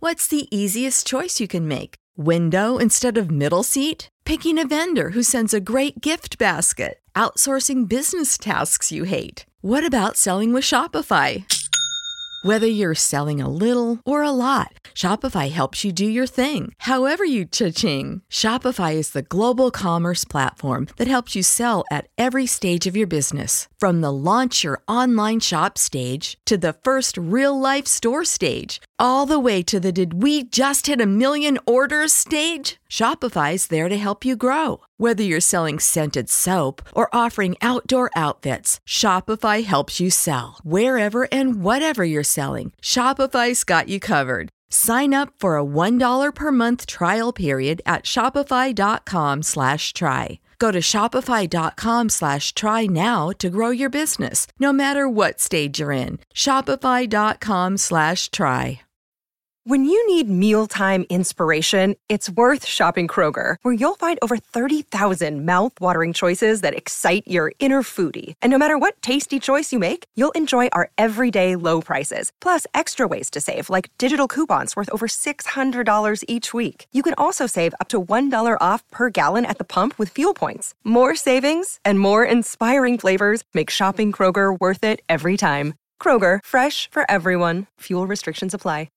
What's the easiest choice you can make? Window instead of middle seat? Picking a vendor who sends a great gift basket? Outsourcing business tasks you hate? What about selling with Shopify? Whether you're selling a little or a lot, Shopify helps you do your thing, however you cha-ching. Shopify is the global commerce platform that helps you sell at every stage of your business. From the launch your online shop stage to the first real-life store stage, all the way to the did we just hit a million orders stage. Shopify's there to help you grow. Whether you're selling scented soap or offering outdoor outfits, Shopify helps you sell. Wherever and whatever you're selling, Shopify's got you covered. Sign up for a $1 per month trial period at shopify.com/try. Go to shopify.com/try now to grow your business, no matter what stage you're in. Shopify.com/try. When you need mealtime inspiration, it's worth shopping Kroger, where you'll find over 30,000 mouth-watering choices that excite your inner foodie. And no matter what tasty choice you make, you'll enjoy our everyday low prices, plus extra ways to save, like digital coupons worth over $600 each week. You can also save up to $1 off per gallon at the pump with fuel points. More savings and more inspiring flavors make shopping Kroger worth it every time. Kroger, fresh for everyone. Fuel restrictions apply.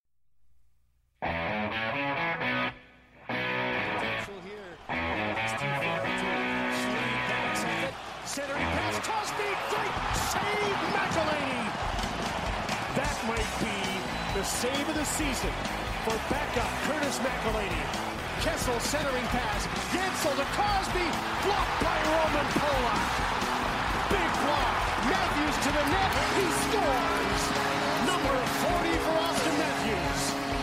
Centering pass, Cosby, great save, McElhaney. That might be the save of the season for backup Curtis McElhaney. Kessel centering pass, Gensel to Cosby, blocked by Roman Polak. Big block, Matthews to the net, he scores. Number 40 for Austin Matthews.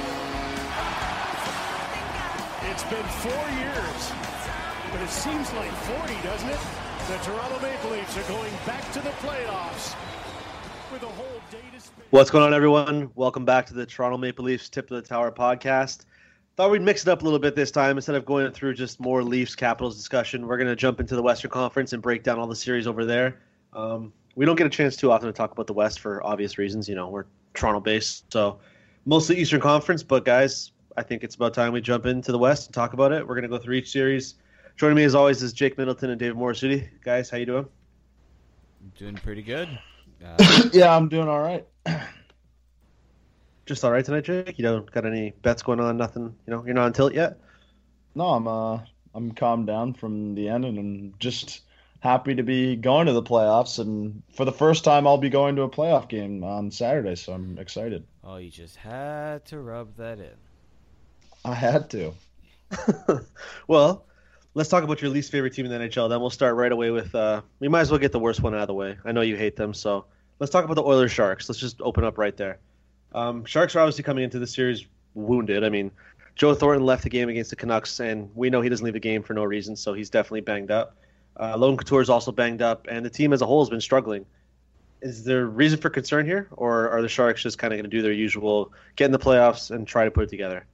It's been 4 years, but it seems like 40, doesn't it? The Toronto Maple Leafs are going back to the playoffs with a whole day to spend. What's going on, everyone? Welcome back to the Toronto Maple Leafs Tip of the Tower podcast. Thought we'd mix it up a little bit this time. Instead of going through just more Leafs Capitals discussion, we're going to jump into the Western Conference and break down all the series over there. We don't get a chance too often to talk about the West for obvious reasons. You know, we're Toronto-based, so mostly Eastern Conference. But, guys, I think it's about time we jump into the West and talk about it. We're going to go through each series. Joining me, as always, is Jake Middleton and David Morrisuti. Guys, how you doing? I'm doing pretty good. Yeah, I'm doing all right. Just all right tonight, Jake? You don't got any bets going on? Nothing? You know, you're not on tilt yet? No, I'm calmed down from the end, and I'm just happy to be going to the playoffs. And for the first time, I'll be going to a playoff game on Saturday, so I'm excited. Oh, you just had to rub that in. I had to. Well, let's talk about your least favorite team in the NHL. Then we'll start right away with we might as well get the worst one out of the way. I know you hate them, so let's talk about the Oilers Sharks. Let's just open up right there. Sharks are obviously coming into the series wounded. I mean, Joe Thornton left the game against the Canucks, and we know he doesn't leave the game for no reason, so he's definitely banged up. Logan Couture is also banged up, and the team as a whole has been struggling. Is there reason for concern here, or are the Sharks just kind of going to do their usual, get in the playoffs and try to put it together?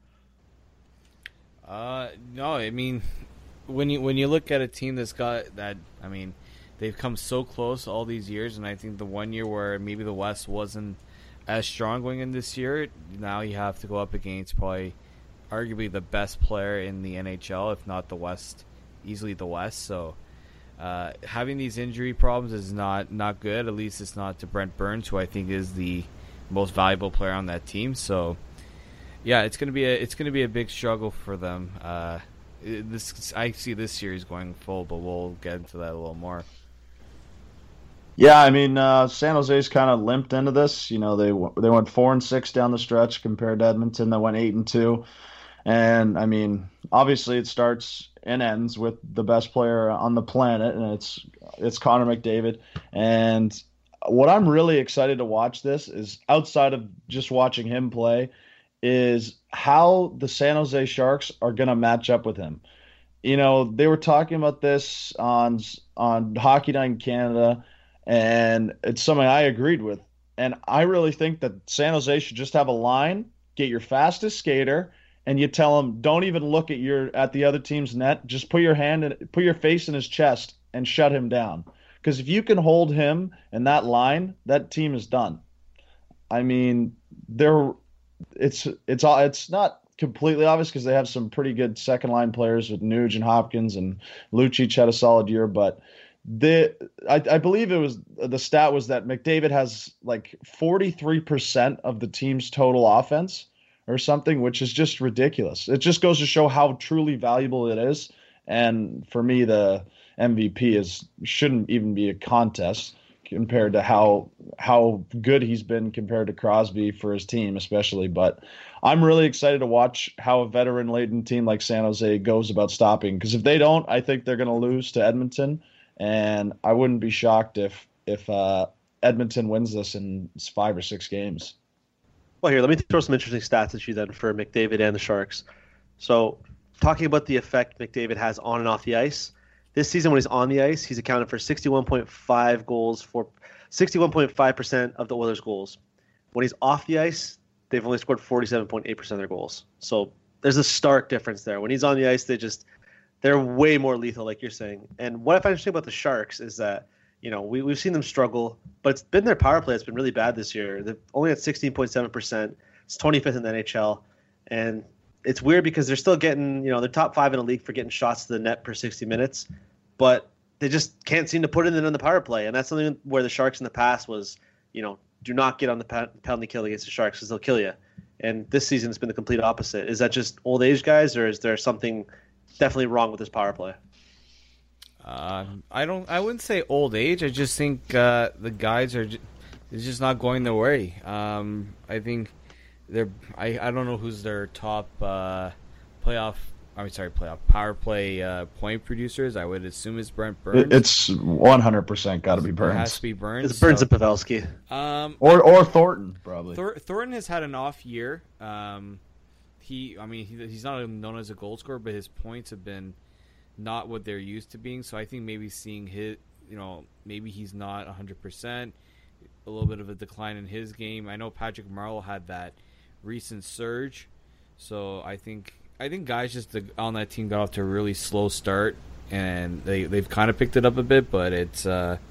No, I mean, when you look at a team that's got that, I mean, they've come so close all these years, and I think the one year where maybe the West wasn't as strong going in this year, now you have to go up against probably arguably the best player in the NHL, if not the West, easily the West. So having these injury problems is not good. At least it's not to Brent Burns, who I think is the most valuable player on that team. So yeah, it's gonna be a big struggle for them. I see this series going full, but we'll get into that a little more. Yeah, I mean, San Jose's kind of limped into this. You know, they went 4-6 down the stretch compared to Edmonton that went 8-2. And I mean, obviously it starts and ends with the best player on the planet, and it's Connor McDavid. And what I'm really excited to watch this is, outside of just watching him play, is how the San Jose Sharks are going to match up with him. You know, they were talking about this on Hockey Night in Canada, and it's something I agreed with. And I really think that San Jose should just have a line, get your fastest skater, and you tell him, don't even look at the other team's net. Just put your face in his chest and shut him down. Because if you can hold him in that line, that team is done. I mean, it's not completely obvious because they have some pretty good second line players with Nuge and Hopkins, and Lucic had a solid year, but I believe the stat was that McDavid has like 43% of the team's total offense or something, which is just ridiculous. It just goes to show how truly valuable it is. And for me, the MVP shouldn't even be a contest compared to how good he's been compared to Crosby for his team, especially. But I'm really excited to watch how a veteran-laden team like San Jose goes about stopping. Because if they don't, I think they're going to lose to Edmonton, and I wouldn't be shocked if Edmonton wins this in 5 or 6 games. Well, here, let me throw some interesting stats at you then for McDavid and the Sharks. So, talking about the effect McDavid has on and off the ice, this season when he's on the ice, he's accounted for 61.5 goals for 61.5% of the Oilers' goals. When he's off the ice, they've only scored 47.8% of their goals. So there's a stark difference there. When he's on the ice, they're way more lethal, like you're saying. And what I find interesting about the Sharks is that, you know, we've seen them struggle, but it's been their power play that's been really bad this year. They're only at 16.7%. It's 25th in the NHL. And it's weird because they're still getting, you know, they're top 5 in the league for getting shots to the net per 60 minutes, but they just can't seem to put it in the power play. And that's something where the Sharks in the past was, you know, do not get on the penalty kill against the Sharks because they'll kill you. And this season it's been the complete opposite. Is that just old age guys, or is there something definitely wrong with this power play? I wouldn't say old age. I just think the guys are just not going their way. I think I don't know who's their top power play point producers. I would assume it's Brent Burns. It's 100% got to be Burns. It has to be Burns. It's Burns and Pavelski. Or Thornton probably. Thornton has had an off year. He's not known as a goal scorer, but his points have been not what they're used to being. So I think maybe seeing maybe he's not 100%. A little bit of a decline in his game. I know Patrick Marleau had that recent surge, so I think guys just on that team got off to a really slow start, and they've kind of picked it up a bit, but it's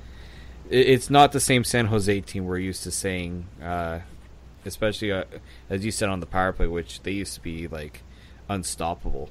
not the same San Jose team we're used to saying, especially as you said on the power play, which they used to be like unstoppable.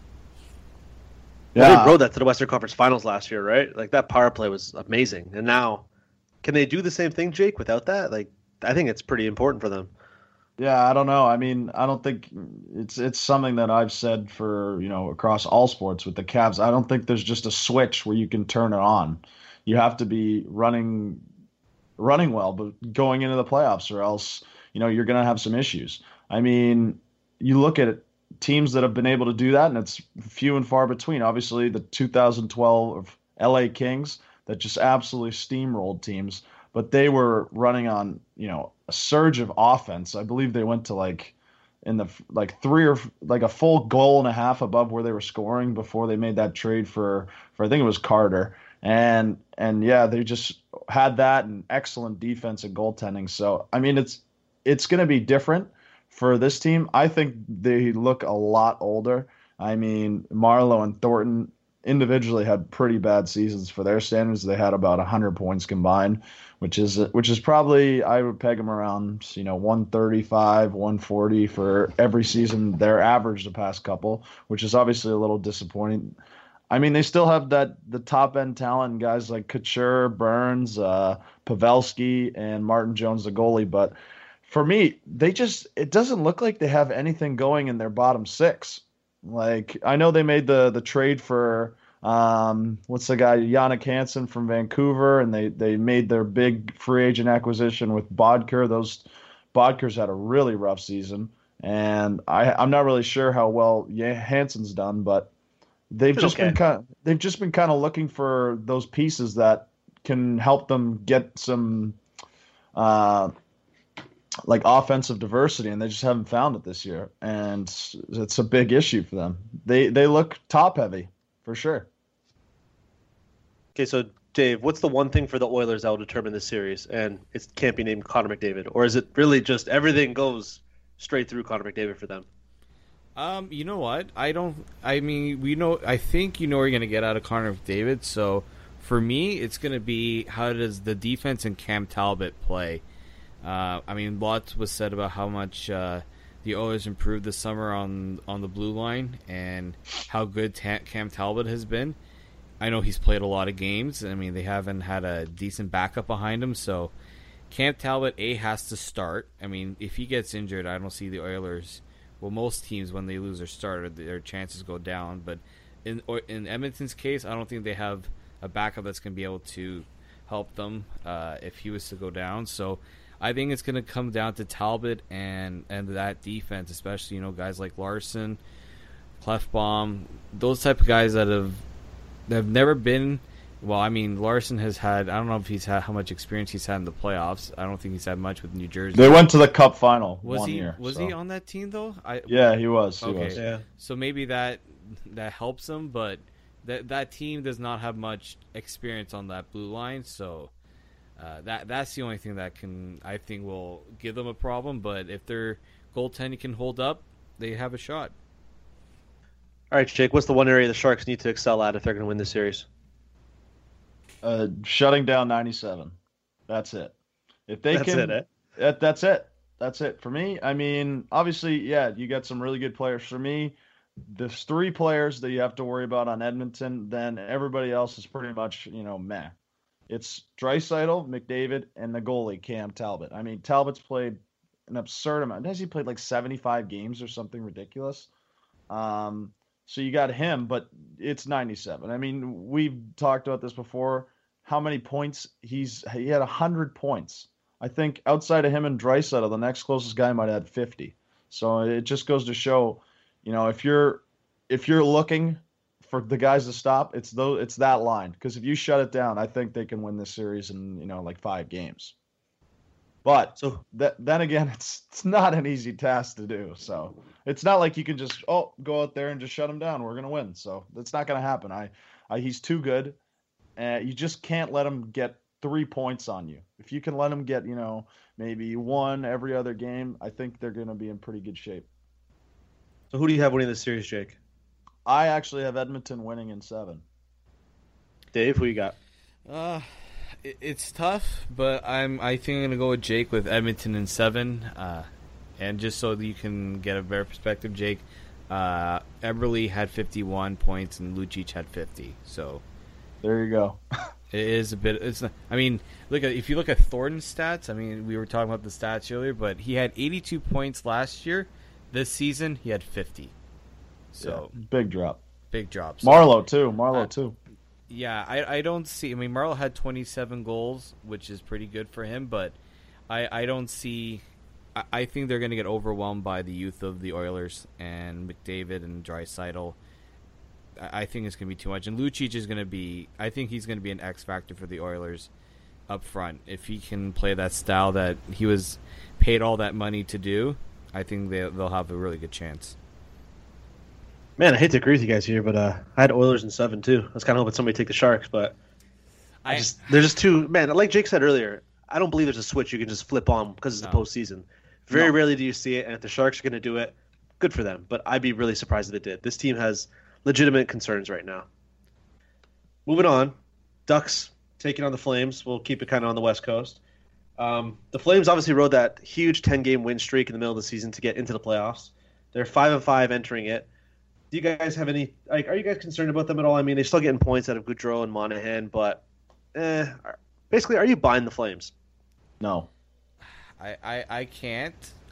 Yeah, well, they rode that to the Western Conference Finals last year, right? Like that power play was amazing, and now can they do the same thing, Jake, without that? Like, I think it's pretty important for them. Yeah, I don't know. I mean, I don't think it's something that I've said for, you know, across all sports with the Cavs. I don't think there's just a switch where you can turn it on. You have to be running well, but going into the playoffs, or else, you know, you're going to have some issues. I mean, you look at teams that have been able to do that, and it's few and far between. Obviously, the 2012 LA Kings that just absolutely steamrolled teams, but they were running on, you know, a surge of offense. I believe they went to like in the three or like a full goal and a half above where they were scoring before they made that trade for I think it was Carter. And yeah, they just had that and excellent defense and goaltending. So I mean, it's going to be different for this team. I think they look a lot older. I mean, Marleau and Thornton individually had pretty bad seasons for their standards. They had about 100 points combined, which is probably, I would peg them around, you know, 135, 140 for every season. Their average the past couple, which is obviously a little disappointing. I mean, they still have the top end talent, guys like Couture, Burns, Pavelski, and Martin Jones, the goalie. But for me, it doesn't look like they have anything going in their bottom 6. Like, I know they made the trade for what's the guy, Jannik Hansen from Vancouver, and they made their big free agent acquisition with Bodker. Bodker's had a really rough season, and I'm not really sure how well Hansen's done, but they've just been kind of looking for those pieces that can help them get some like offensive diversity, and they just haven't found it this year, and it's a big issue for them. They look top heavy for sure. Okay, so Dave, what's the one thing for the Oilers that will determine this series, and it can't be named Connor McDavid, or is it really just everything goes straight through Connor McDavid for them? You know what? I think you know what you're going to get out of Connor McDavid. So for me, it's going to be how does the defense and Cam Talbot play. I mean, lots was said about how much the the Oilers improved this summer on the blue line and how good Cam Talbot has been. I know he's played a lot of games. I mean, they haven't had a decent backup behind him, so Cam Talbot, has to start. I mean, if he gets injured, I don't see the Oilers. Well, most teams, when they lose their starter, their chances go down. But in Edmonton's case, I don't think they have a backup that's going to be able to help them if he was to go down. So I think it's going to come down to Talbot and that defense, especially, guys like Larson, Klefbom, those type of guys that have never been. Well, I mean, Larson has had. I don't know if he's had how much experience he's had in the playoffs. I don't think he's had much with New Jersey. They went to the Cup final one year. Was he on that team though? Yeah, he was. Okay, he was. Yeah. So maybe that helps him, but that team does not have much experience on that blue line. So that's the only thing that I think will give them a problem. But if their goaltending can hold up, they have a shot. All right, Jake. What's the one area the Sharks need to excel at if they're going to win this series? Shutting down 97. That's it. If they can, that's it. That's it for me. I mean, obviously, yeah, you got some really good players. For me, there's 3 players that you have to worry about on Edmonton. Then everybody else is pretty much, meh. It's Draisaitl, McDavid, and the goalie Cam Talbot. I mean, Talbot's played an absurd amount. Has he played like 75 games or something ridiculous? So you got him, but it's 97. I mean, we've talked about this before. How many points he had 100 points. I think outside of him and Draisaitl, the next closest guy might have had 50. So it just goes to show, if you're looking for the guys to stop, it's that line. Because if you shut it down, I think they can win this series in like 5 games. But then again, it's not an easy task to do. So it's not like you can just go out there and just shut him down. We're gonna win. So that's not gonna happen. He's too good. You just can't let him get 3 points on you. If you can let him get maybe 1 every other game, I think they're gonna be in pretty good shape. So who do you have winning this series, Jake? I actually have Edmonton winning in 7. Dave, who you got? It's tough, but I think I'm gonna go with Jake with Edmonton in 7. And just so that you can get a better perspective, Jake, Eberle had 51 points and Lucic had 50. So there you go. It is a bit. If you look at Thornton's stats. I mean, we were talking about the stats earlier, but he had 82 points last year. This season, he had 50. So big drop. Big drop. So, Marleau too. Yeah, I don't see. I mean, Marleau had 27 goals, which is pretty good for him, but I don't see. I think they're going to get overwhelmed by the youth of the Oilers and McDavid and Draisaitl. I think it's going to be too much. And Lucic is going to be... I think he's going to be an X factor for the Oilers up front. If he can play that style that he was paid all that money to do, I think they'll have a really good chance. Man, I hate to agree with you guys here, but I had Oilers in 7 too. I was kind of hoping somebody take the Sharks, but they're just too... Man, like Jake said earlier, I don't believe there's a switch you can just flip on because it's the postseason. Very rarely do you see it, and if the Sharks are going to do it, good for them. But I'd be really surprised if it did. This team has legitimate concerns right now. Moving on, Ducks taking on the Flames. We'll keep it kind of on the West Coast. The Flames obviously rode that huge 10-game win streak in the middle of the season to get into the playoffs. They're 5-5 entering it. Do you guys have any? Are you guys concerned about them at all? I mean, they're still getting points out of Gaudreau and Monahan, but basically, are you buying the Flames? No. I can't.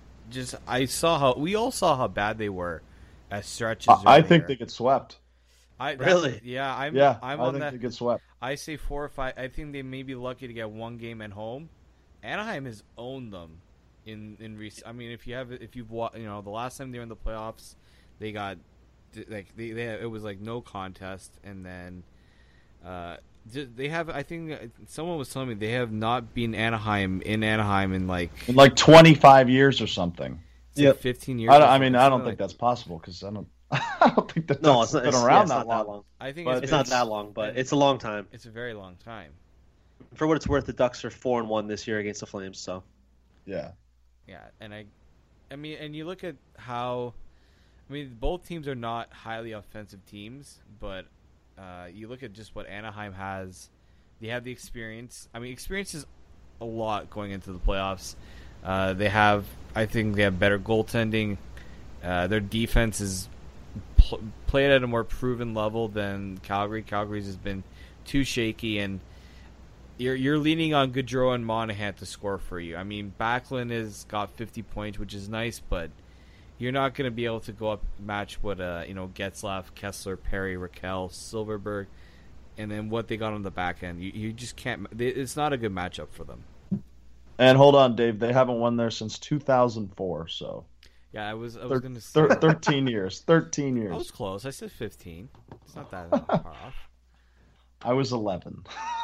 We all saw how bad they were at stretches. I think they get swept. Really? Yeah, I'm I on think that. they get swept. I say 4 or 5. I think they may be lucky to get 1 game at home. Anaheim has owned them in recent. I mean, if you've watched, the last time they were in the playoffs, they got it was like no contest, and then they have. I think someone was telling me they have not been in Anaheim in like 25 years or something. Yeah, 15 years. I don't think that's possible because I don't think that. No, it's not been around that long. long. I think it's not that long, but it's a long time. It's a very long time. For what it's worth, the Ducks are 4-1 this year against the Flames. So, yeah, and I mean, and you look at how, both teams are not highly offensive teams, but you look at just what Anaheim has. They have the experience. Experience is a lot going into the playoffs. I think they have better goaltending. Their defense is played at a more proven level than Calgary. Calgary's has been too shaky, and you're leaning on Gaudreau and Monahan to score for you. I mean, Backlund has got 50 points, which is nice, but you're not going to be able to go up match what Getzlaf, Kessler, Perry, Raquel, Silverberg, and then what they got on the back end. You just can't. It's not a good matchup for them. And hold on, Dave. They haven't won there since 2004. So yeah, I was going to say 13 years. 13 years. I was close. I said 15. It's not that far off. I was 11.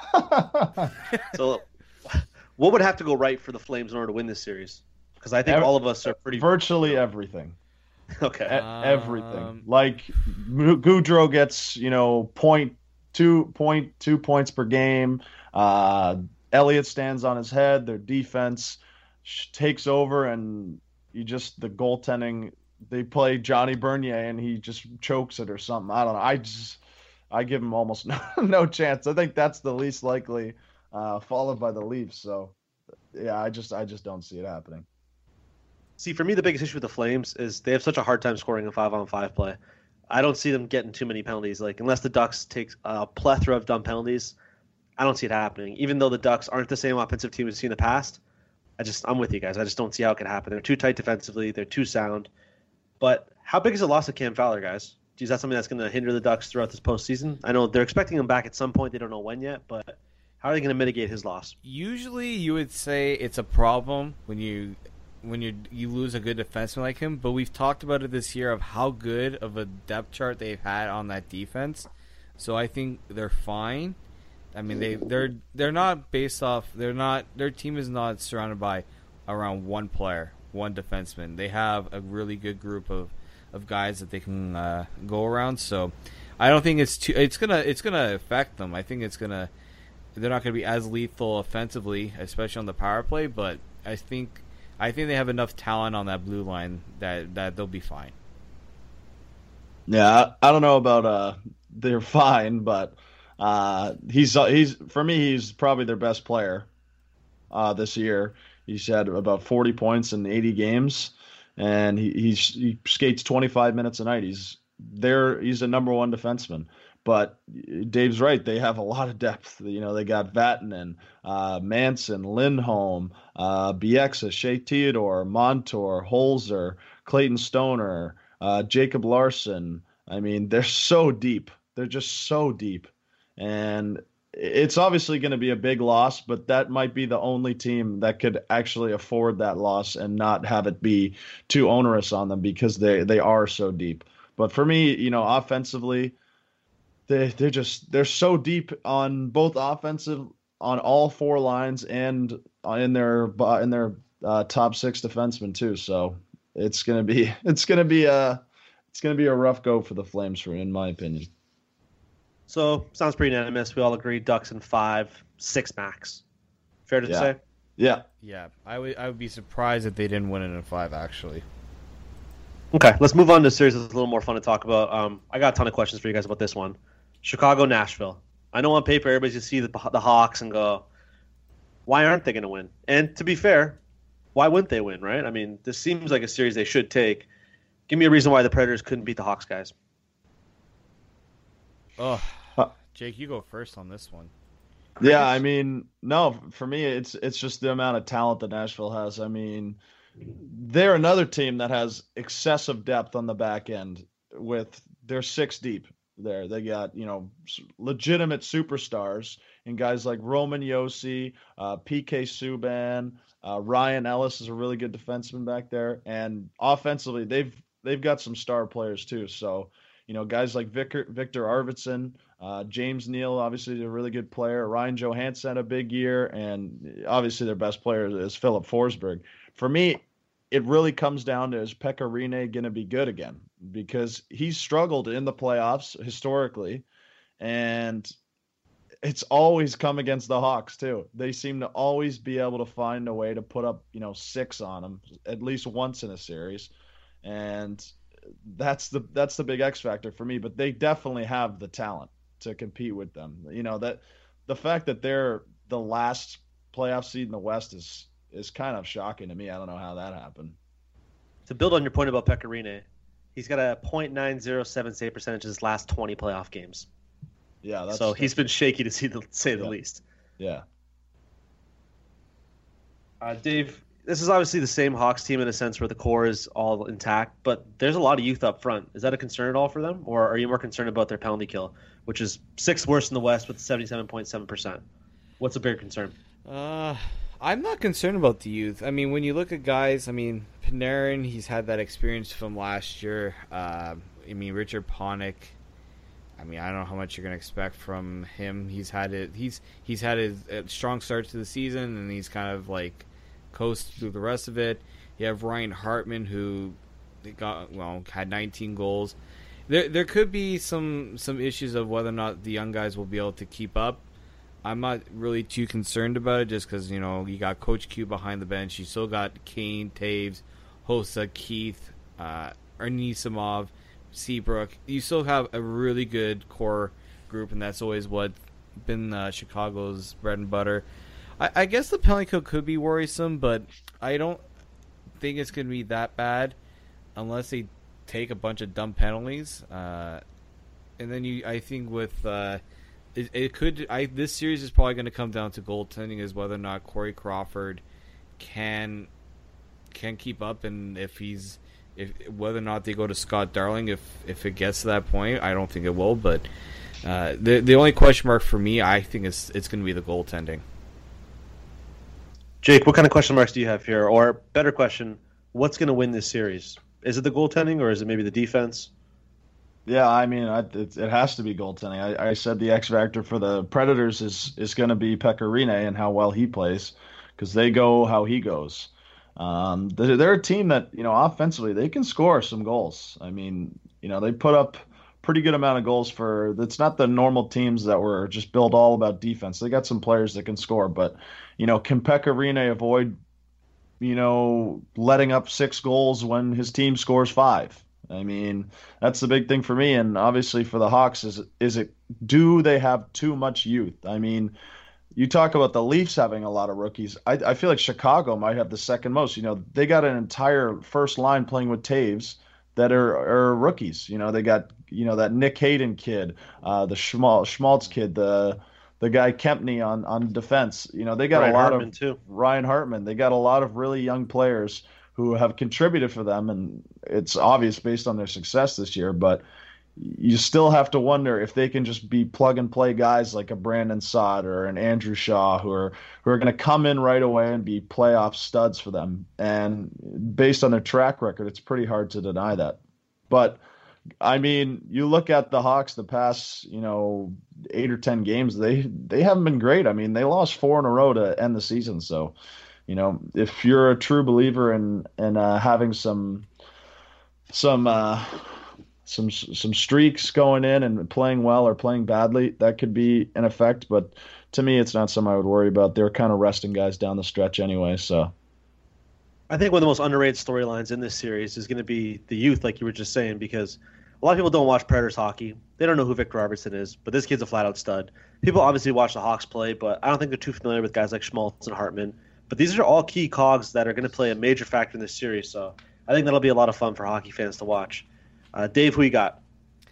So, what would have to go right for the Flames in order to win this series? Because I think all of us are pretty virtually everything. Okay, everything. Like Gaudreau gets 0.2 points per game. Elliott stands on his head. Their defense takes over, and the goaltending. They play Johnny Bernier, and he just chokes it or something. I don't know. I give him almost no chance. I think that's the least likely, followed by the Leafs. So, yeah, I just don't see it happening. See, for me, the biggest issue with the Flames is they have such a hard time scoring in 5-on-5 play. I don't see them getting too many penalties. Like, unless the Ducks take a plethora of dumb penalties, I don't see it happening. Even though the Ducks aren't the same offensive team we've seen in the past, I'm with you guys. I just don't see how it could happen. They're too tight defensively. They're too sound. But how big is the loss of Cam Fowler, guys? Is that something that's going to hinder the Ducks throughout this postseason? I know they're expecting him back at some point. They don't know when yet, but how are they going to mitigate his loss? Usually, you would say it's a problem when you lose a good defenseman like him. But we've talked about it this year of how good of a depth chart they've had on that defense. So I think they're fine. I mean, they're not based off. Their team is not surrounded by around one player, one defenseman. They have a really good group of guys that they can go around. So I don't think it's gonna affect them. I think they're not gonna be as lethal offensively, especially on the power play. But I think they have enough talent on that blue line that they'll be fine. Yeah, I don't know about they're fine, but he's for me he's probably their best player this year. He's had about 40 points in 80 games. And he skates 25 minutes a night. He's a number one defenseman. But Dave's right. They have a lot of depth. They got Vatanen, Manson, Lindholm, Bieksa, Shea Theodore, Montour, Holzer, Clayton Stoner, Jacob Larson. I mean, they're so deep. They're just so deep. And it's obviously going to be a big loss, but that might be the only team that could actually afford that loss and not have it be too onerous on them because they are so deep. But for me, offensively, they're so deep on both offensive on all four lines and in their top six defensemen too. So it's gonna be a rough go for the Flames, in my opinion. So, sounds pretty unanimous. We all agree Ducks in 5, 6 max. Fair to say? Yeah. Yeah. I would be surprised if they didn't win it in 5, actually. Okay, let's move on to a series that's a little more fun to talk about. I got a ton of questions for you guys about this one. Chicago, Nashville. I know on paper everybody's going to see the Hawks and go, why aren't they going to win? And to be fair, why wouldn't they win, right? I mean, this seems like a series they should take. Give me a reason why the Predators couldn't beat the Hawks, guys. Oh, Jake, you go first on this one. Yeah, I mean, no, for me, it's just the amount of talent that Nashville has. I mean, they're another team that has excessive depth on the back end. They're 6 deep there. They got legitimate superstars and guys like Roman Josi, PK Subban, Ryan Ellis is a really good defenseman back there, and offensively they've got some star players too. So guys like Victor Arvidsson. James Neal, obviously, is a really good player. Ryan Johansson had a big year, and obviously their best player is Philip Forsberg. For me, it really comes down to, is Pekka Rinne going to be good again? Because he's struggled in the playoffs historically, and it's always come against the Hawks too. They seem to always be able to find a way to put up 6 on them at least once in a series, and that's the big X factor for me. But they definitely have the talent to compete with them. That the fact that they're the last playoff seed in the West is kind of shocking to me. I don't know how that happened. To build on your point about Pekka Rinne, he's got a .907 save percentage in his last 20 playoff games. Yeah, he's been shaky to say the least. Yeah. Dave, this is obviously the same Hawks team in a sense where the core is all intact, but there's a lot of youth up front. Is that a concern at all for them, or are you more concerned about their penalty kill, which is sixth worst in the West with 77.7%? What's a bigger concern? I'm not concerned about the youth. I mean, when you look at guys, Panarin, he's had that experience from last year. Richard Panik. I don't know how much you're going to expect from him. He's had his strong start to the season, and he's kind of like coast through the rest of it. You have Ryan Hartman, who had 19 goals. There could be some issues of whether or not the young guys will be able to keep up. I'm not really too concerned about it, just because you got Coach Q behind the bench. You still got Kane, Taves, Hossa, Keith, Anisimov, Seabrook. You still have a really good core group, and that's always what been Chicago's bread and butter. I guess the penalty kill could be worrisome, but I don't think it's going to be that bad unless they take a bunch of dumb penalties. And then I think with this series is probably going to come down to goaltending, is whether or not Corey Crawford can keep up, and whether or not they go to Scott Darling if it gets to that point. I don't think it will, but the only question mark for me, I think it's going to be the goaltending. Jake, what kind of question marks do you have here? Or better question, what's going to win this series? Is it the goaltending, or is it maybe the defense? Yeah, it has to be goaltending. I said the X factor for the Predators is going to be Pekka Rinne and how well he plays, because they go how he goes. They're a team that, offensively, they can score some goals. They put up pretty good amount of goals it's not the normal teams that were just built all about defense. They got some players that can score, but, can Pekka Rinne avoid, letting up 6 goals when his team scores 5? That's the big thing for me. And obviously for the Hawks, do they have too much youth? You talk about the Leafs having a lot of rookies. I feel like Chicago might have the second most. They got an entire first line playing with Taves that are rookies. They got, that Nick Hayden kid, the Schmaltz kid, the guy Kempney on defense. They got Ryan a lot Hartman of too. Ryan Hartman. They got a lot of really young players who have contributed for them, and it's obvious based on their success this year, but you still have to wonder if they can just be plug-and-play guys like a Brandon Saad or an Andrew Shaw who are going to come in right away and be playoff studs for them. And based on their track record, it's pretty hard to deny that. But, you look at the Hawks the past, 8 or 10 games, they haven't been great. They lost 4 in a row to end the season, so if you're a true believer in having some streaks going in and playing well or playing badly, that could be an effect. But to me, it's not something I would worry about. They're kind of resting guys down the stretch anyway. So I think one of the most underrated storylines in this series is going to be the youth, like you were just saying, because a lot of people don't watch Predators hockey. They don't know who Victor Arvidsson is, but this kid's a flat-out stud. People obviously watch the Hawks play, but I don't think they're too familiar with guys like Schmaltz and Hartman. But these are all key cogs that are going to play a major factor in this series, so I think that'll be a lot of fun for hockey fans to watch. Dave, who you got?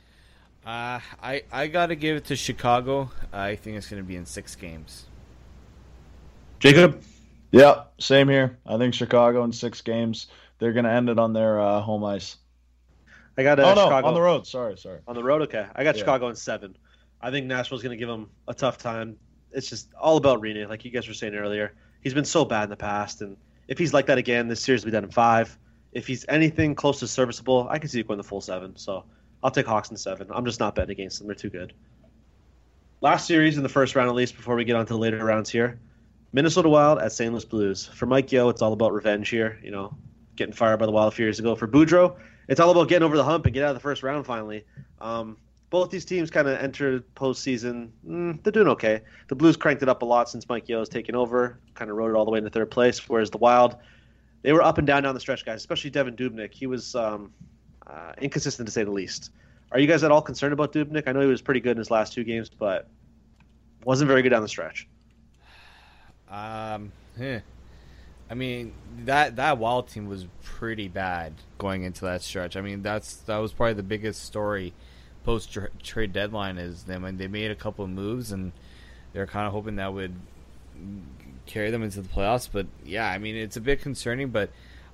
I got to give it to Chicago. I think it's going to be in 6 games. Jacob? Yeah, same here. I think Chicago in 6 games. They're going to end it on their home ice. I got Chicago on the road. Sorry. On the road, okay. I got Chicago in 7. I think Nashville's going to give them a tough time. It's just all about Rinne, like you guys were saying earlier. He's been so bad in the past, and if he's like that again, this series will be done in 5. If he's anything close to serviceable, I can see it going the full 7. So I'll take Hawks in 7. I'm just not betting against them. They're too good. Last series in the first round, at least, before we get on to the later rounds here. Minnesota Wild at St. Louis Blues. For Mike Yeo, it's all about revenge here. Getting fired by the Wild a few years ago. For Boudreau, it's all about getting over the hump and get out of the first round finally. Both these teams kind of entered postseason. They're doing okay. The Blues cranked it up a lot since Mike Yeo has taken over, kind of rode it all the way into 3rd place, whereas the Wild, they were up and down the stretch, guys, especially Devin Dubnyk. He was inconsistent, to say the least. Are you guys at all concerned about Dubnyk? I know he was pretty good in his last 2 games, but wasn't very good down the stretch. I mean, that Wild team was pretty bad going into that stretch. I mean, that was probably the biggest story post trade deadline is them, and they made a couple of moves, and they're kind of hoping that would carry them into the playoffs. But yeah, I mean, it's a bit concerning. But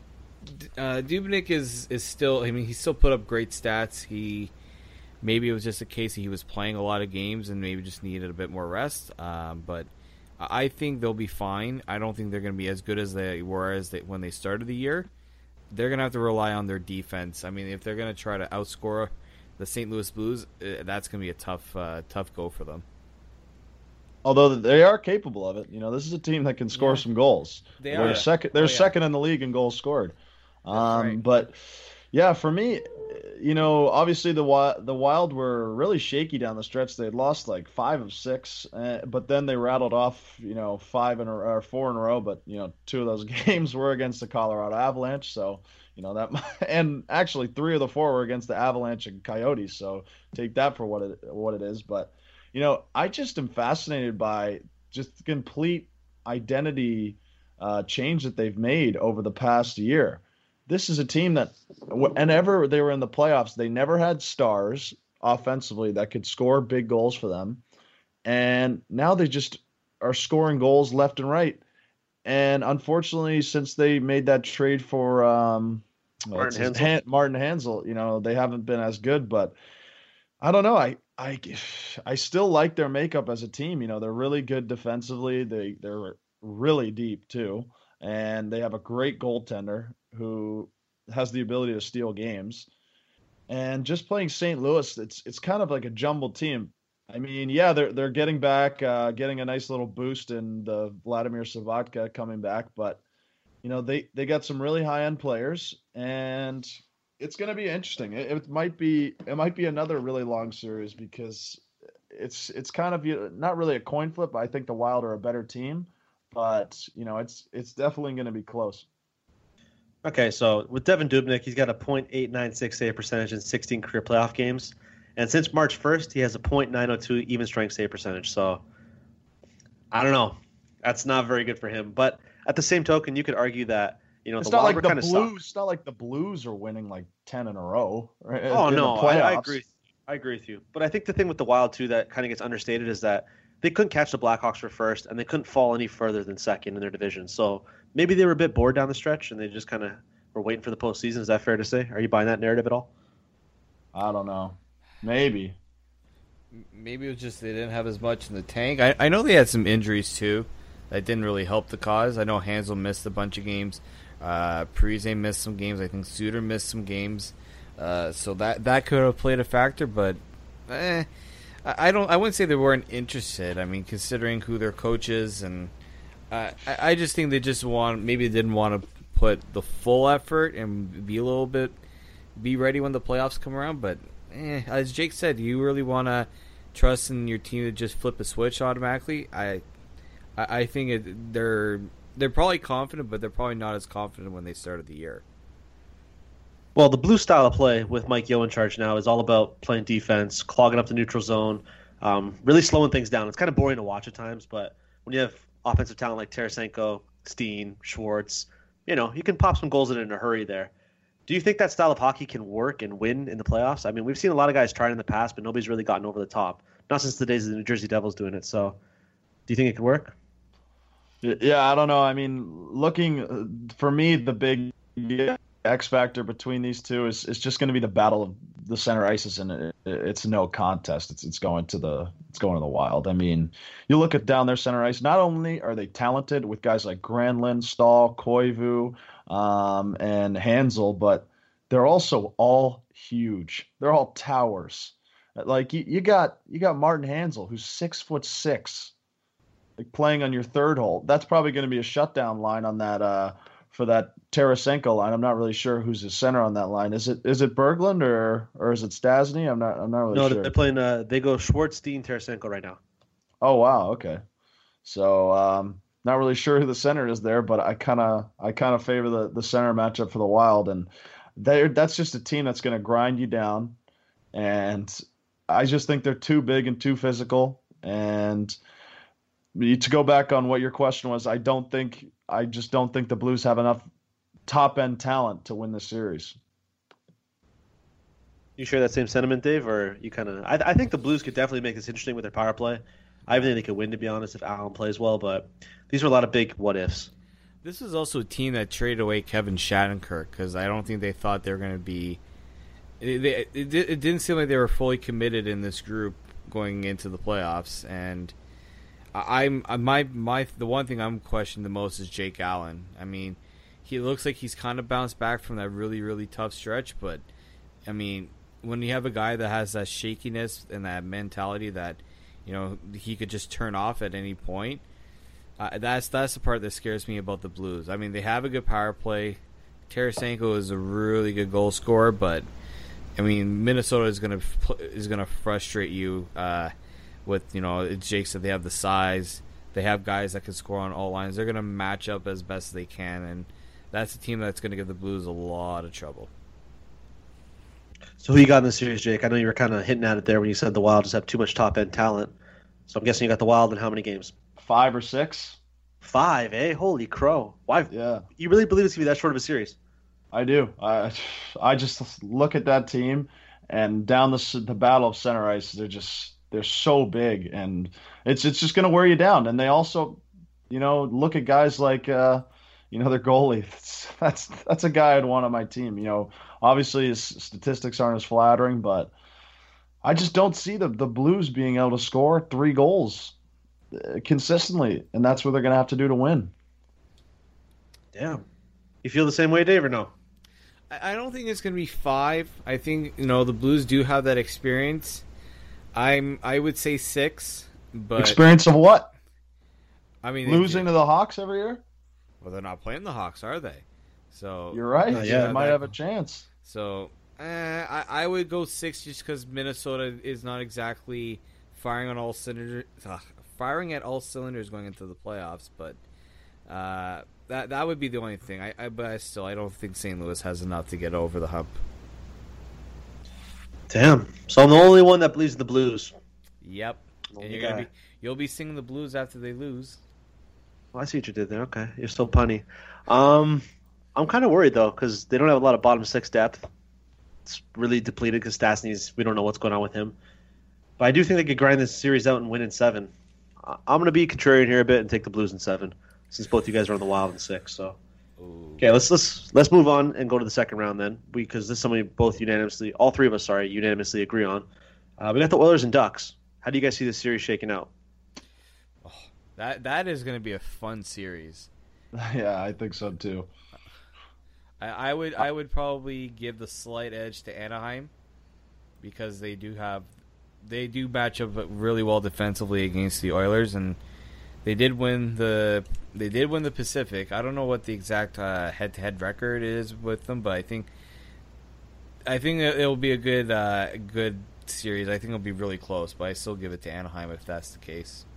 Dubnyk is still. I mean, he still put up great stats. Maybe it was just a case that he was playing a lot of games and maybe just needed a bit more rest. But I think they'll be fine. I don't think they're going to be as good as they were when they started the year. They're going to have to rely on their defense. I mean, if they're going to try to outscore the St. Louis Blues, that's going to be a tough go for them. Although they are capable of it. You know, this is a team that can score some goals. They're second in the league in goals scored. Right. But yeah, for me, you know, obviously the Wild were really shaky down the stretch. They had lost like 5 of 6, but then they rattled off, you know, 4 in a row. But you know, 2 of those games were against the Colorado Avalanche. So you know that, and actually 3 of the 4 were against the Avalanche and Coyotes. So take that for what it is. But you know, I just am fascinated by just the complete identity change that they've made over the past year. This is a team that, whenever they were in the playoffs, they never had stars offensively that could score big goals for them. And now they just are scoring goals left and right. And unfortunately, since they made that trade for Martin Hanzal, you know, they haven't been as good. But I don't know. I still like their makeup as a team. You know, they're really good defensively. They're really deep too. And they have a great goaltender who has the ability to steal games. And just playing St. Louis, it's kind of like a jumbled team. I mean, yeah, they're getting back, getting a nice little boost in the Vladimir Savatka coming back, but you know, they got some really high-end players, and it's going to be interesting. It might be another really long series because it's kind of not really a coin flip. I think the Wild are a better team, but you know, it's definitely going to be close. Okay, so with Devan Dubnyk, he's got a .896 save percentage in 16 career playoff games. And since March 1st, he has a .902 even strength save percentage. So, I don't know. That's not very good for him. But at the same token, you could argue that, you know, it's the not Wild like were the kind of Blues. It's not like the Blues are winning like 10 in a row. Right? Oh, in no, the I playoffs. agree. I agree with you. But I think the thing with the Wild, too, that kind of gets understated is that they couldn't catch the Blackhawks for first, and they couldn't fall any further than second in their division. So maybe they were a bit bored down the stretch, and they just kind of were waiting for the postseason. Is that fair to say? Are you buying that narrative at all? I don't know. Maybe it was just they didn't have as much in the tank. I know they had some injuries, too, that didn't really help the cause. I know Hanzal missed a bunch of games. Parise missed some games. I think Suter missed some games. So that could have played a factor, but I wouldn't say they weren't interested. I mean, considering who their coach is, and I just think they maybe didn't want to put the full effort and be ready when the playoffs come around. But as Jake said, you really want to trust in your team to just flip a switch automatically. I think they're probably confident, but they're probably not as confident when they started the year. Well, the Blue style of play with Mike Yeo in charge now is all about playing defense, clogging up the neutral zone, really slowing things down. It's kind of boring to watch at times, but when you have offensive talent like Tarasenko, Steen, Schwartz, you know, you can pop some goals in a hurry there. Do you think that style of hockey can work and win in the playoffs? I mean, we've seen a lot of guys try it in the past, but nobody's really gotten over the top. Not since the days of the New Jersey Devils doing it. So do you think it could work? Yeah, I don't know. I mean, looking for me, the big X factor between these two is just going to be the battle of the center ices, and it's no contest. It's going to the Wild. I mean, you look at down their center ice. Not only are they talented with guys like Granlund, Stahl, Koivu, and Hanzal, but they're also all huge. They're all towers. Like you got Martin Hanzal, who's 6'6", like playing on your third hole. That's probably going to be a shutdown line on that for that Tarasenko line. I'm not really sure who's the center on that line. Is it Berglund or is it Stasny? I'm not really sure. No, they're playing. They go Schwartz, Steen, Tarasenko right now. Oh wow, okay. So not really sure who the center is there, but I kind of favor the center matchup for the Wild, and that's just a team that's going to grind you down, and I just think they're too big and too physical, and to go back on what your question was, I just don't think the Blues have enough top end talent to win the series. You share that same sentiment, Dave, or you kind of? I think the Blues could definitely make this interesting with their power play. I even think they could win, to be honest, if Allen plays well. But these were a lot of big what ifs. This is also a team that traded away Kevin Shattenkirk because I don't think they thought they were going to be. It didn't seem like they were fully committed in this group going into the playoffs, and the one thing I'm questioning the most is Jake Allen. I mean, he looks like he's kind of bounced back from that really, really tough stretch, but I mean, when you have a guy that has that shakiness and that mentality that, you know, he could just turn off at any point, that's the part that scares me about the Blues. I mean, they have a good power play. Tarasenko is a really good goal scorer, but I mean, Minnesota is gonna frustrate you with, you know, Jake said they have the size, they have guys that can score on all lines. They're gonna match up as best they can, and that's a team that's gonna give the Blues a lot of trouble. So who you got in the series, Jake? I know you were kind of hinting at it there when you said the Wild just have too much top-end talent. So I'm guessing you got the Wild in how many games? 5 or 6. 5, eh? Holy crow. Why? Yeah. You really believe it's going to be that short of a series? I do. I just look at that team, and down the battle of center ice, they're so big, and it's just going to wear you down. And they also, you know, look at guys like you know, their goalie. That's a guy I'd want on my team. You know, obviously his statistics aren't as flattering, but I just don't see the Blues being able to score 3 goals consistently, and that's what they're going to have to do to win. Damn. You feel the same way, Dave, or no? I don't think it's going to be 5. I think, you know, the Blues do have that experience. I would say 6, but experience of what? I mean, losing to the Hawks every year? Well, they're not playing the Hawks, are they? So you're right. Yeah, they might have a chance. So I would go 6 just because Minnesota is not exactly firing on all cylinders. Firing at all cylinders going into the playoffs, but that would be the only thing. But I don't think St. Louis has enough to get over the hump. Damn. So I'm the only one that believes in the Blues. Yep. And you'll be singing the Blues after they lose. Well, I see what you did there. Okay, you're still punny. I'm kind of worried though because they don't have a lot of bottom 6 depth. It's really depleted because Stastny's. We don't know what's going on with him. But I do think they could grind this series out and win in 7. I'm going to be contrarian here a bit and take the Blues in 7, since both you guys are on the Wild in 6. So, okay, let's move on and go to the second round then, because this is something all 3 of us, unanimously agree on. We got the Oilers and Ducks. How do you guys see this series shaking out? Oh, that is going to be a fun series. Yeah, I think so too. I would probably give the slight edge to Anaheim because they do match up really well defensively against the Oilers, and they did win the Pacific. I don't know what the exact head-to-head record is with them, but I think it'll be a good series. I think it'll be really close, but I still give it to Anaheim if that's the case.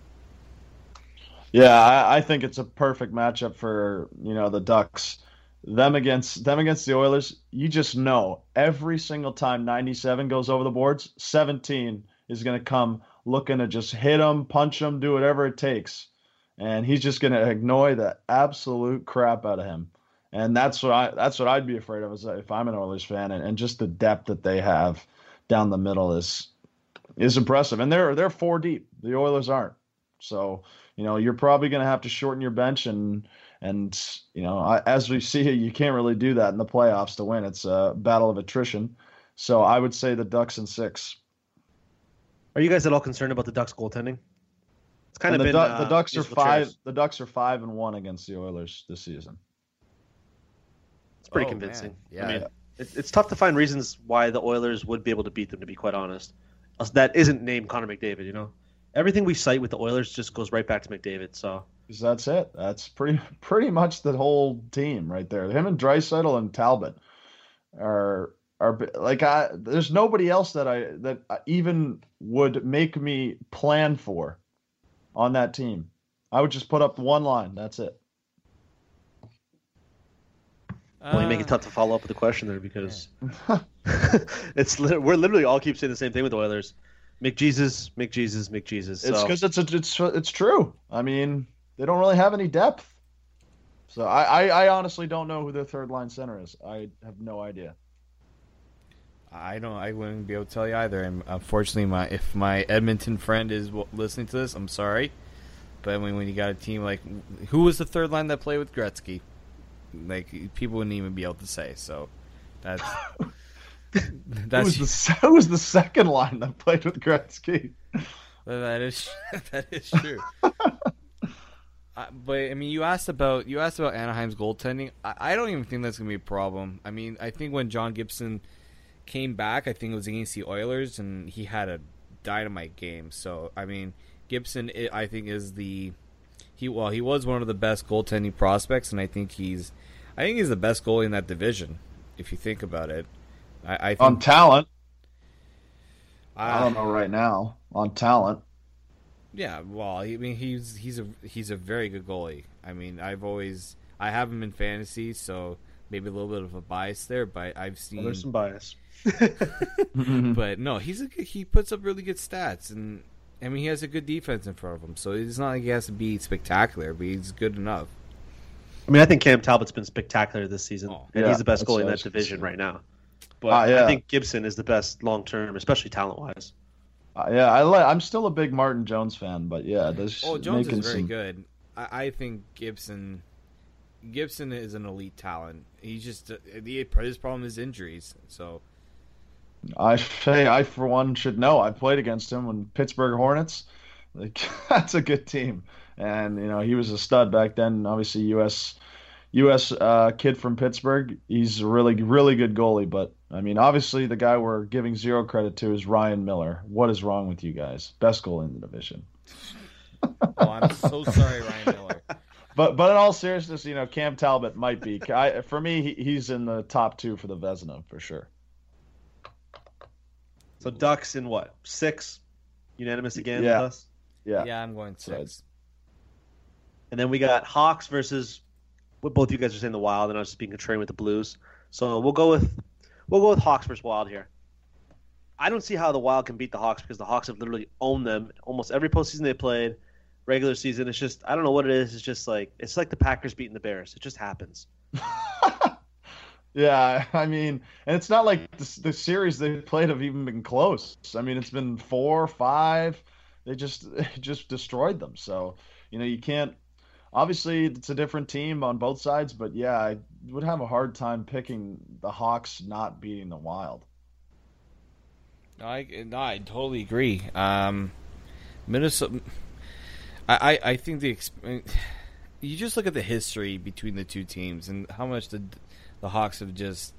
Yeah, I think it's a perfect matchup for, you know, the Ducks. Them against the Oilers, you just know every single time 97 goes over the boards, 17 is going to come looking to just hit them, punch them, do whatever it takes. And he's just going to ignore the absolute crap out of him. And that's what I'd be afraid of if I'm an Oilers fan. And just the depth that they have down the middle is impressive. And they're 4 deep. The Oilers aren't. So, you know, you're probably going to have to shorten your bench and you know, as we see, you can't really do that in the playoffs to win. It's a battle of attrition. So I would say the Ducks in 6. Are you guys at all concerned about the Ducks goaltending? It's kind of been the Ducks are 5. The Ducks are 5-1 against the Oilers this season. It's pretty convincing. Man. Yeah, I mean, it's tough to find reasons why the Oilers would be able to beat them. To be quite honest, that isn't named Connor McDavid. You know, everything we cite with the Oilers just goes right back to McDavid. So. That's it. That's pretty much the whole team right there. Him and Draisaitl and Talbot are like there's nobody else that I even would make me plan for on that team. I would just put up one line. That's it. Well, you make it tough to follow up with the question there because we're literally all keep saying the same thing with the Oilers. McJesus, McJesus, McJesus. It's So because it's true. I mean, they don't really have any depth. So I honestly don't know who their third line center is. I have no idea. I wouldn't be able to tell you either. And unfortunately, if my Edmonton friend is listening to this, I'm sorry. But I mean, when you got a team like, who was the third line that played with Gretzky? Like, people wouldn't even be able to say. So that's Who was the second line that played with Gretzky? That is true. But I mean, you asked about Anaheim's goaltending. I don't even think that's gonna be a problem. I mean, I think when John Gibson came back, I think it was against the Oilers, and he had a dynamite game. So I mean, Gibson, I think he was one of the best goaltending prospects, and I think he's the best goalie in that division. If you think about it, I think, on talent. I don't know right now on talent. Yeah, well, I mean, he's a very good goalie. I mean, I have him in fantasy, so maybe a little bit of a bias there, but I've seen there's some bias. But no, he puts up really good stats, and I mean, he has a good defense in front of him, so it's not like he has to be spectacular, but he's good enough. I mean, I think Cam Talbot's been spectacular this season, and yeah, he's the best goalie in that division right now. But I think Gibson is the best long term, especially talent wise. I'm still a big Martin Jones fan, but yeah, Jones is very good. I think Gibson is an elite talent. He's just his problem is injuries. So I for one should know. I played against him when Pittsburgh Hornets. Like, that's a good team, and he was a stud back then. Obviously, U.S. Kid from Pittsburgh. He's a really, really good goalie. But I mean, obviously, the guy we're giving zero credit to is Ryan Miller. What is wrong with you guys? Best goalie in the division. Oh, I'm so sorry, Ryan Miller. But in all seriousness, Cam Talbot might be. For me, he's in the top two for the Vezina for sure. So Ducks in what? 6? Unanimous again with us? Yeah, I'm going 6. And then we got Hawks versus what both you guys are saying, the Wild, and I was just being contrarian with the Blues. So we'll go with Hawks versus Wild here. I don't see how the Wild can beat the Hawks because the Hawks have literally owned them almost every postseason they played, regular season. It's just, I don't know what it is. It's just it's like the Packers beating the Bears. It just happens. Yeah, I mean, and it's not like the series they played have even been close. I mean, it's been 4, 5. They just destroyed them. So, you can't. Obviously, it's a different team on both sides, but yeah, I would have a hard time picking the Hawks not beating the Wild. I totally agree. Minnesota. I think you just look at the history between the two teams and how much the Hawks have just.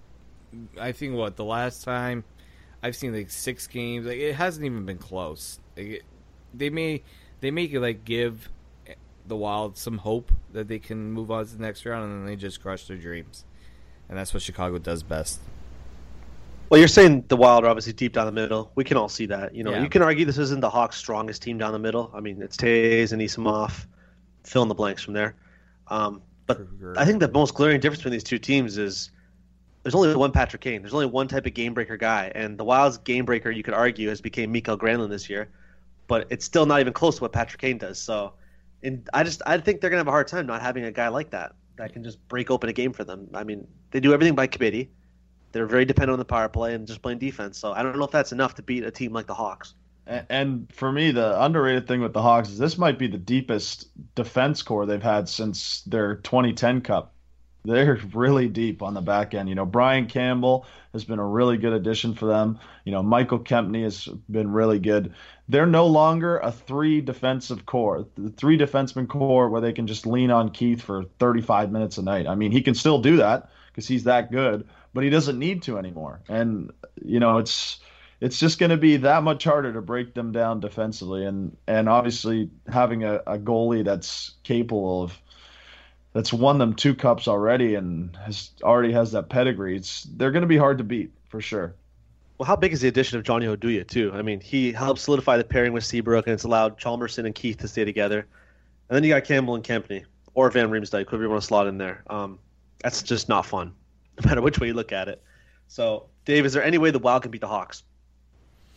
I think the last time I've seen 6 games, it hasn't even been close. They may give the Wild some hope that they can move on to the next round, and then they just crush their dreams, and that's what Chicago does best. Well, you're saying the Wild are obviously deep down the middle. We can all see that. Yeah. You can argue this isn't the Hawks' strongest team down the middle. I mean, it's Taves and Isamov, fill in the blanks from there. But I think the most glaring difference between these two teams is there's only one Patrick Kane. There's only one type of game breaker guy, and the Wild's game breaker, you could argue, has become Mikael Granlund this year, but it's still not even close to what Patrick Kane does. So, I think they're gonna have a hard time not having a guy like that can just break open a game for them. I mean, they do everything by committee. They're very dependent on the power play and just playing defense. So I don't know if that's enough to beat a team like the Hawks. And for me, the underrated thing with the Hawks is this might be the deepest defense core they've had since their 2010 Cup. They're really deep on the back end. Brian Campbell has been a really good addition for them. Michael Kempney has been really good. They're no longer a 3 defensive core, the 3 defenseman core where they can just lean on Keith for 35 minutes a night. I mean, he can still do that because he's that good, but he doesn't need to anymore. And, it's just going to be that much harder to break them down defensively. And obviously having a goalie that's capable of, that's won them 2 cups already and already has that pedigree, they're going to be hard to beat for sure. Well, how big is the addition of Johnny Oduya, too? I mean, he helped solidify the pairing with Seabrook, and it's allowed Chalmerson and Keith to stay together. And then you got Campbell and Kempney, or Van Riemsdyk, whoever you want to slot in there. That's just not fun, no matter which way you look at it. So, Dave, is there any way the Wild can beat the Hawks?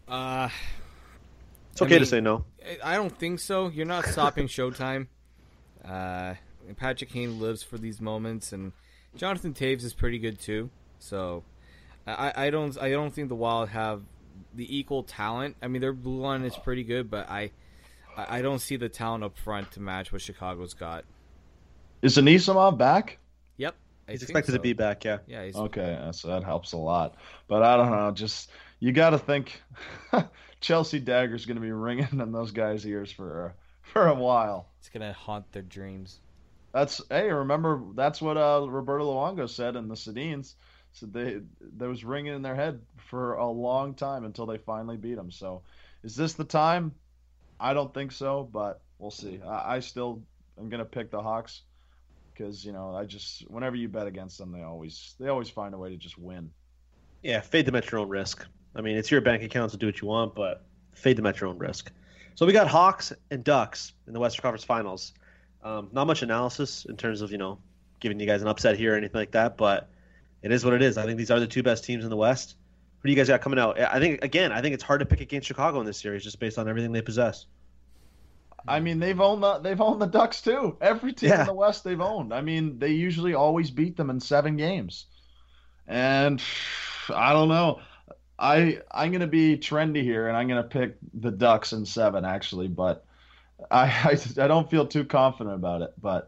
It's okay to say no. I don't think so. You're not stopping Showtime. Patrick Kane lives for these moments, and Jonathan Taves is pretty good too. So I don't think the Wild have the equal talent. I mean, their blue line is pretty good, but I don't see the talent up front to match what Chicago's got. Is Anisimov back? Yep. He's expected to be back, yeah. Yeah. Okay, so that helps a lot. But I don't know, just you got to think Chelsea Dagger's going to be ringing in those guys' ears for a while. It's going to haunt their dreams. Remember that's what Roberto Luongo said in the Sedins. So that was ringing in their head for a long time until they finally beat them. So is this the time? I don't think so, but we'll see. I still am going to pick the Hawks. Because whenever you bet against them, they always find a way to just win. Yeah, fade them at your own risk. I mean, it's your bank account, so do what you want, but fade them at your own risk. So we got Hawks and Ducks in the Western Conference Finals. Not much analysis in terms of giving you guys an upset here or anything like that, but it is what it is. I think these are the two best teams in the West. Who do you guys got coming out? I think it's hard to pick against Chicago in this series just based on everything they possess. I mean, they've owned the Ducks too. Every team in the West they've owned. I mean, they usually always beat them in 7 games. And I don't know. I'm going to be trendy here, and I'm going to pick the Ducks in 7 actually, but I don't feel too confident about it. But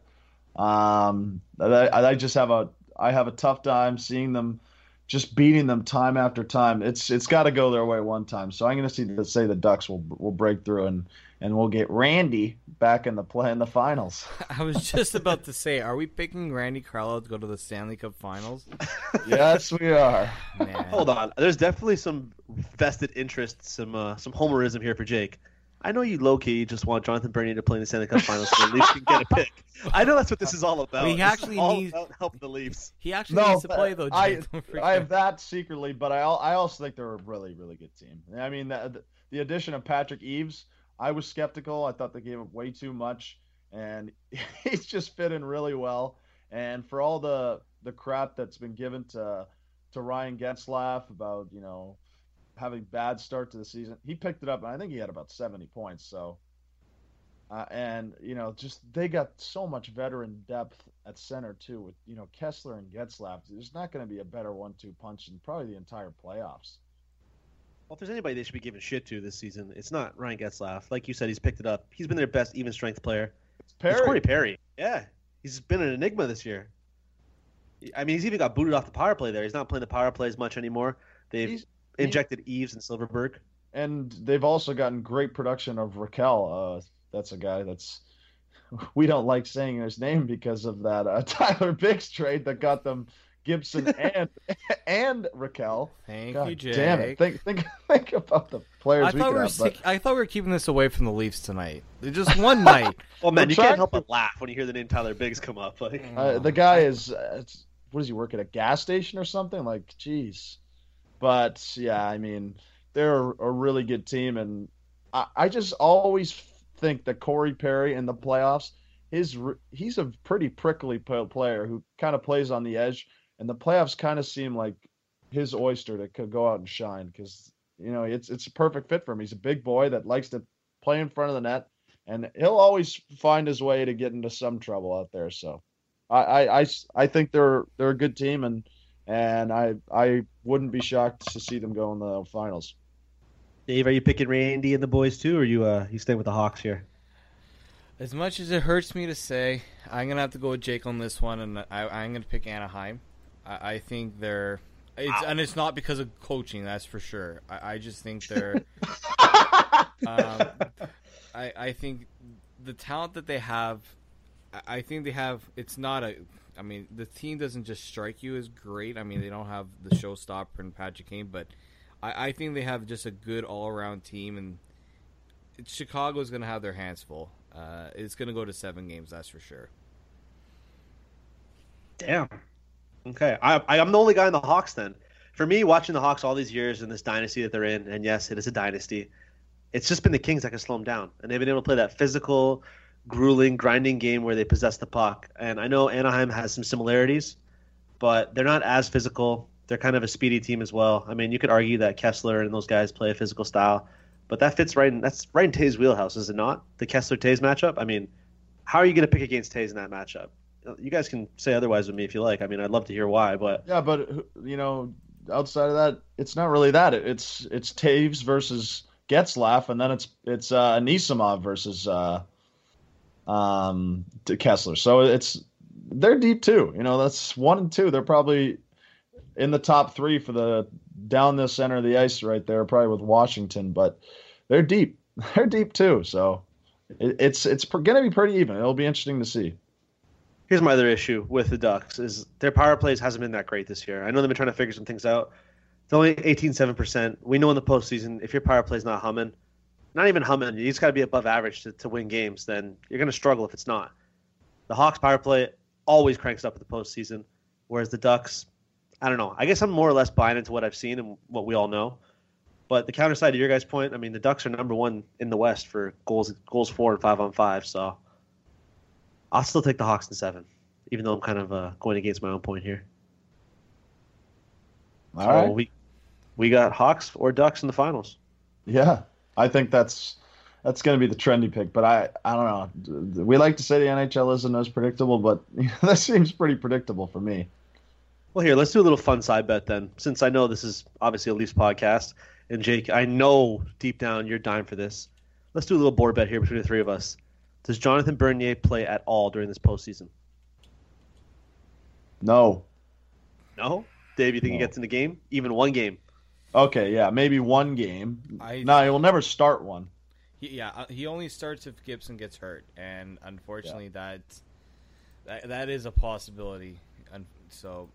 I just have a tough time seeing them just beating them time after time. It's got to go their way one time. So I'm going to say the Ducks will break through and we'll get Randy back in the finals. I was just about to say, are we picking Randy Carlisle to go to the Stanley Cup Finals? Yes, we are. Man. Hold on. There's definitely some vested interest, some homerism here for Jake. I know you low-key just want Jonathan Bernier to play in the Stanley Cup Finals so the Leafs can get a pick. I know that's what this is all about. He actually needs about helping the Leafs. He actually needs to play though. Jake. I have that secretly, but I also think they're a really, really good team. I mean, the addition of Patrick Eaves, I was skeptical. I thought they gave up way too much, and he's just fit in really well. And for all the crap that's been given to Ryan Getzlaf about having bad start to the season, he picked it up, and I think he had about 70 points. So, just they got so much veteran depth at center too with Kessler and Getzlaf. There's not going to be a better 1-2 punch in probably the entire playoffs. Well, if there's anybody they should be giving shit to this season, it's not Ryan Getzlaf. Like you said, he's picked it up. He's been their best even strength player. It's Corey Perry. Yeah, he's been an enigma this year. I mean, he's even got booted off the power play there. He's not playing the power play as much anymore. They've injected Eaves and Silverberg. And they've also gotten great production of Raquel. That's a guy we don't like saying his name because of that Tyler Biggs trade that got them Gibson and Raquel. Thank God you, Jake. Damn it! Think about the players I thought we were keeping this away from the Leafs tonight. Just one night. Well, man, you can't help but laugh when you hear the name Tyler Biggs come up. The guy is what does he work at a gas station or something? Like, geez. But yeah, I mean, they're a really good team, and I just always think that Corey Perry in the playoffs, he's a pretty prickly player who kind of plays on the edge. And the playoffs kind of seem like his oyster to could go out and shine because, it's a perfect fit for him. He's a big boy that likes to play in front of the net, and he'll always find his way to get into some trouble out there. So I think they're a good team, and I wouldn't be shocked to see them go in the finals. Dave, are you picking Randy and the boys too, or you staying with the Hawks here? As much as it hurts me to say, I'm going to have to go with Jake on this one, and I'm going to pick Anaheim. I think they're – and it's not because of coaching, that's for sure. I just think they're I think the talent that they have, I think they have – it's not a – I mean, the team doesn't just strike you as great. I mean, they don't have the showstopper and Patrick Kane, but I think they have just a good all-around team, and Chicago's going to have their hands full. It's going to go to 7 games, that's for sure. Damn. Okay. I'm the only guy in the Hawks then. For me, watching the Hawks all these years in this dynasty that they're in, and yes, it is a dynasty, it's just been the Kings that can slow them down. And they've been able to play that physical, grueling, grinding game where they possess the puck. And I know Anaheim has some similarities, but they're not as physical. They're kind of a speedy team as well. I mean, you could argue that Kessler and those guys play a physical style, but that's right in Tays' wheelhouse, is it not? The Kessler-Tays matchup? I mean, how are you going to pick against Tays in that matchup? You guys can say otherwise with me if you like. I mean, I'd love to hear why, but... Yeah, but, outside of that, it's not really that. It's Taves versus Getzlaf, and then it's Anisimov versus Kessler. So they're deep too. That's 1 and 2. They're probably in the top 3 for the down the center of the ice right there, probably with Washington, but they're deep. They're deep too. So it's going to be pretty even. It'll be interesting to see. Here's my other issue with the Ducks is their power plays hasn't been that great this year. I know they've been trying to figure some things out. It's only 18.7%. We know in the postseason, if your power play is not humming, not even humming, you just got to be above average to win games, then you're going to struggle if it's not. The Hawks power play always cranks up at the postseason, whereas the Ducks, I don't know. I guess I'm more or less buying into what I've seen and what we all know. But the counter side to your guys' point, I mean, the Ducks are number 1 in the West for goals for and 5-on-5, so I'll still take the Hawks in 7, even though I'm kind of going against my own point here. All right. We got Hawks or Ducks in the finals. Yeah, I think that's going to be the trendy pick, but I don't know. We like to say the NHL isn't as predictable, but that seems pretty predictable for me. Well, here, let's do a little fun side bet then, since I know this is obviously a Leafs podcast, and Jake, I know deep down you're dying for this. Let's do a little board bet here between the three of us. Does Jonathan Bernier play at all during this postseason? No. No? Dave, you think he gets in the game? Even one game? Okay, yeah, maybe one game. No, he will never start one. He only starts if Gibson gets hurt, and unfortunately that is a possibility. So,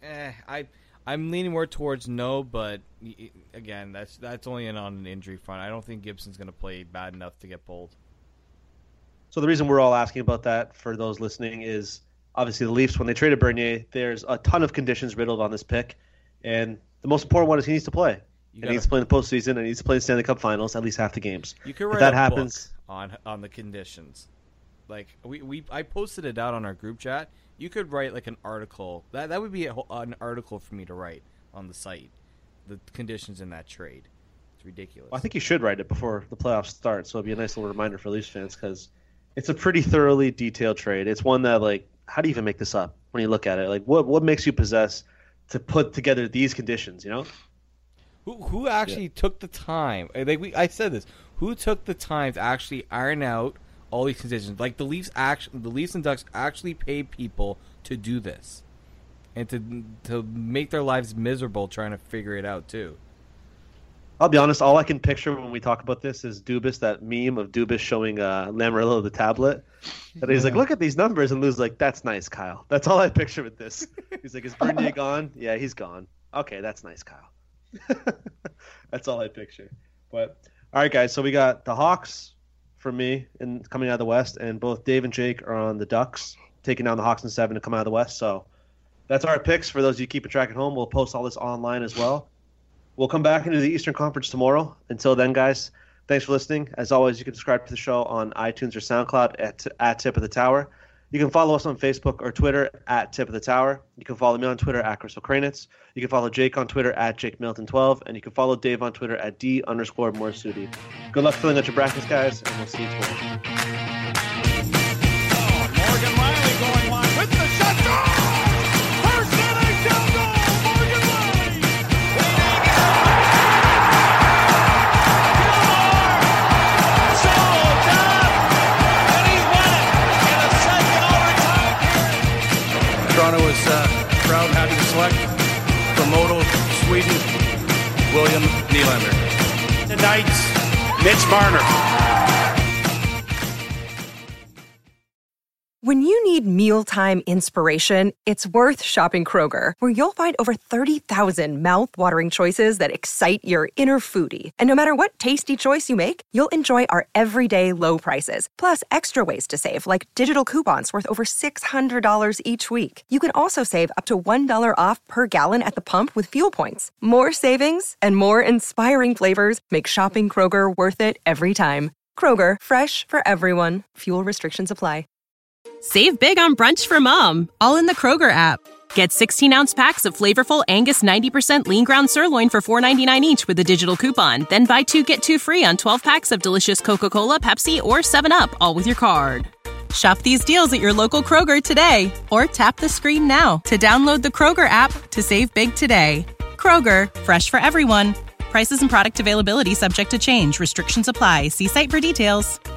I'm leaning more towards no, but again, that's only on an injury front. I don't think Gibson's going to play bad enough to get pulled. So the reason we're all asking about that for those listening is obviously the Leafs, when they traded Bernier, there's a ton of conditions riddled on this pick, and the most important one is he needs to play. He needs to play in the postseason, and he needs to play in the Stanley Cup Finals, at least half the games. You could write a book on the conditions. Like I posted it out on our group chat. You could write like an article. That would be an article for me to write on the site. The conditions in that trade. It's ridiculous. Well, I think you should write it before the playoffs start, so it'd be a nice little reminder for Leafs fans because it's a pretty thoroughly detailed trade. It's one that, like, how do you even make this up when you look at it? Like, what makes you possess to put together these conditions, you know? Who actually took the time? I said this. Who took the time to actually iron out all these conditions? Like the Leafs and Ducks actually pay people to do this, and to make their lives miserable trying to figure it out too. I'll be honest. All I can picture when we talk about this is Dubas, that meme of Dubas showing Lamoriello the tablet. That he's like, look at these numbers, and Lou's like, that's nice, Kyle. That's all I picture with this. He's like, is Bernier gone? Yeah, he's gone. Okay, that's nice, Kyle. That's all I picture. But all right, guys. So we got the Hawks for me and coming out of the West, and both Dave and Jake are on the Ducks, taking down the Hawks in 7 to come out of the West. So that's our picks. For those of you keeping track at home, we'll post all this online as well. We'll come back into the Eastern Conference tomorrow. Until then, guys, thanks for listening. As always, you can subscribe to the show on iTunes or SoundCloud at Tip of the Tower. You can follow us on Facebook or Twitter at Tip of the Tower. You can follow me on Twitter at Chris O'Kranitz. You can follow Jake on Twitter at JakeMilton12. And you can follow Dave on Twitter at D_Morisuti. Good luck filling out your brackets, guys, and we'll see you tomorrow. Morgan Riley going wide with the shot. First NHL goal, Morgan Riley. Solo down, and he's won it in a second overtime period. Toronto was proud and happy to select from Modo, Sweden, William Nylander. The Knights, Mitch Marner. When you need mealtime inspiration, it's worth shopping Kroger, where you'll find over 30,000 mouth-watering choices that excite your inner foodie. And no matter what tasty choice you make, you'll enjoy our everyday low prices, plus extra ways to save, like digital coupons worth over $600 each week. You can also save up to $1 off per gallon at the pump with fuel points. More savings and more inspiring flavors make shopping Kroger worth it every time. Kroger, fresh for everyone. Fuel restrictions apply. Save big on brunch for mom, all in the Kroger app. Get 16-ounce packs of flavorful Angus 90% lean ground sirloin for $4.99 each with a digital coupon. Then buy 2, get 2 free on 12 packs of delicious Coca-Cola, Pepsi, or 7-Up, all with your card. Shop these deals at your local Kroger today, or tap the screen now to download the Kroger app to save big today. Kroger, fresh for everyone. Prices and product availability subject to change. Restrictions apply. See site for details.